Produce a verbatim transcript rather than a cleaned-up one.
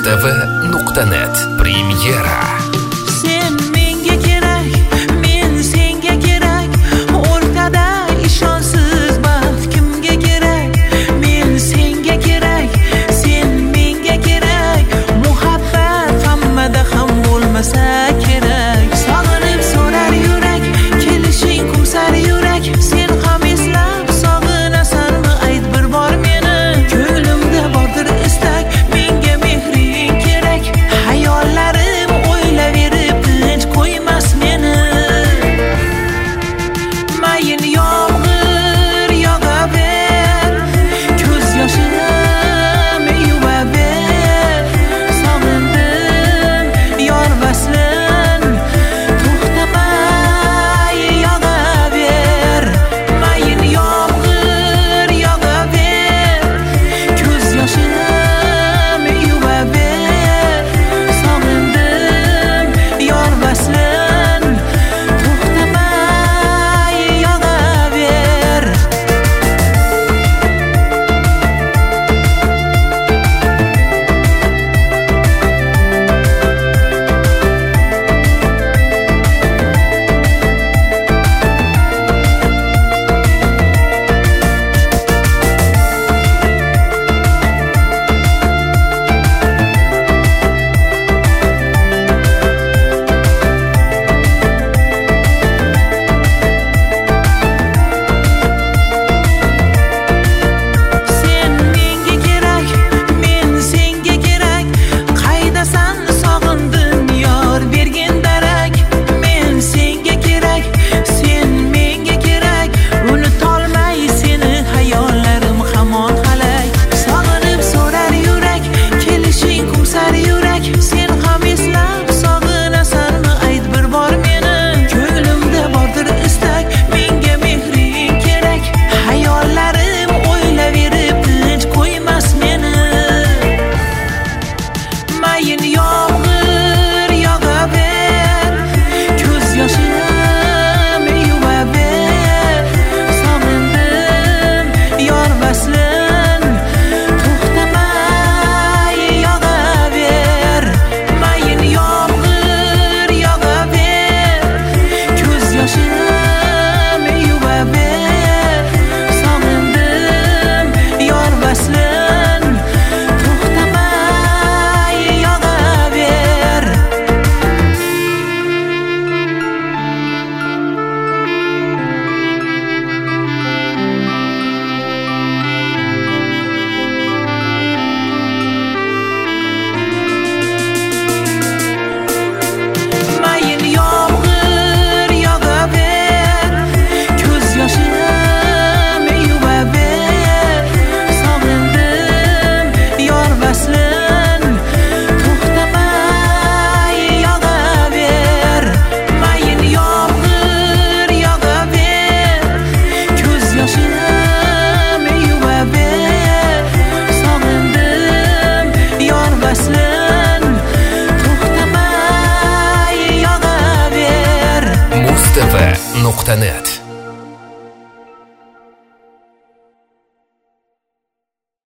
Mustafa nuqta net Premyera. Sen menga kerak, men senga kerak. O'rtada ishonsiz baxt kimga kerak? Men senga kerak, sen menga kerak. Muhabbat hammada ham bo'lmasa kerak. Sog'inib so'rar yurak, kelishing kumsar yurak. Sen ham eslab sog'inasanmi? Ayt bir bor meni. Ko'nglimda bordir istak, menga mehring kerak. Hayollarim o'ylaverib tinch qo'ymas meni. Mayin yomg'ir yog'aver, ko'z yoshim yuvaver. Sog'indim yor vaslin, to'xtamay yog'aver. Mayin yomg'ir yog'aver, ko'z yoshim yuvaver. Sog'indim yor vaslin, to'xtamay yog'aver. Sen menga kerak, men senga kerak. Qaydasan sog'indim yor bergin darak. Men senga kerak, sen menga kerak. Unutolmay seni hayollarim hamon qalay. Sog'inib so'rar yurak, kelishing kumsar yurak. Sen ham eslab sog'inasanmi? Ayt bir bor meni. Ko'nglimda bordir istak, menga mehring kerak. Hayollarim o'ylaverib tinch qo'ymas meni. Mayin yomg'ir yog'aver, ko'z yoshim yuvaver. Sog'indim yor vaslin, to'xtamay yog'aver. Mayin yomg'ir yog'aver, ko'z yoshim yuvaver. Sog'indim yor vaslin, to'xtamay yog'aver. Mayin yomg'ir yog'aver, ko'z yoshim yuvaver. Sog'indim yor vaslin, to'xtamay yog'aver. Mayin yomg'ir yog'aver, ko'z yoshim yuvaver. Sog'indim yor vaslin, to'xtamay yog'aver. Mustafa nuqta net